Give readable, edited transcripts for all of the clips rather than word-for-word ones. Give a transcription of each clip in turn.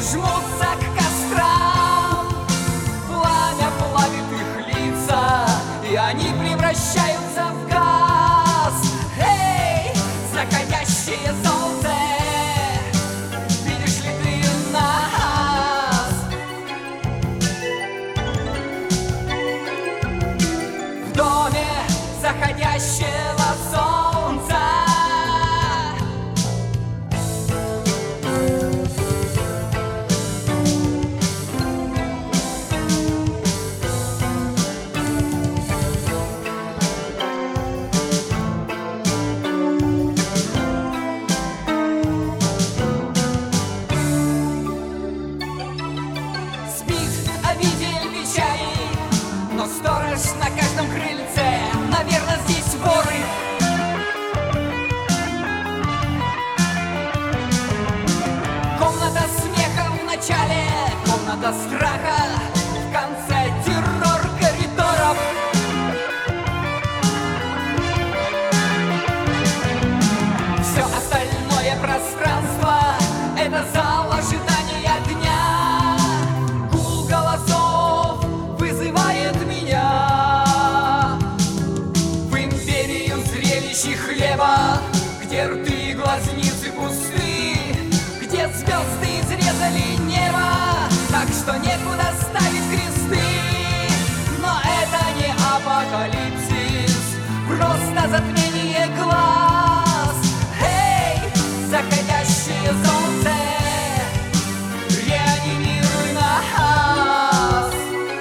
жмутся к кострам. Пламя плавит их лица, и они превращаются в газ. Эй, заходящее солнце, видишь ли ты нас? В доме заходящего солнца. Обитель печали, но сторож на каждом крыльце. Наверное, здесь воры. Комната смеха в начале, комната страха в конце, террор коридоров. Все остальное пространство — это зал ожидания дня. Вызывает меня в империю зрелищ и хлеба, где рты и глазницы пусты, где звезды изрезали небо, так что некуда ставить кресты. Но это не апокалипсис, просто затмение глаз. Эй, заходящее солнце, реанимируй нас.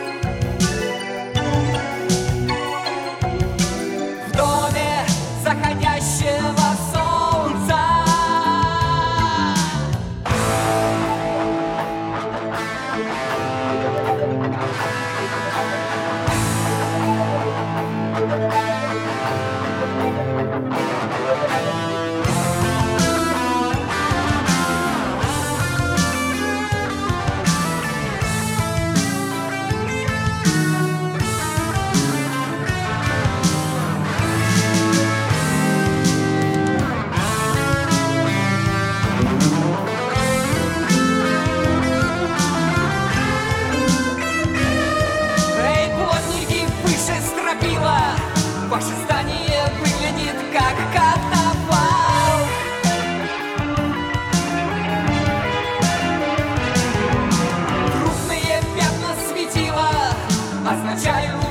Заходящего солнца. Ваше здание выглядит как катафалк. Крупные пятна светила означают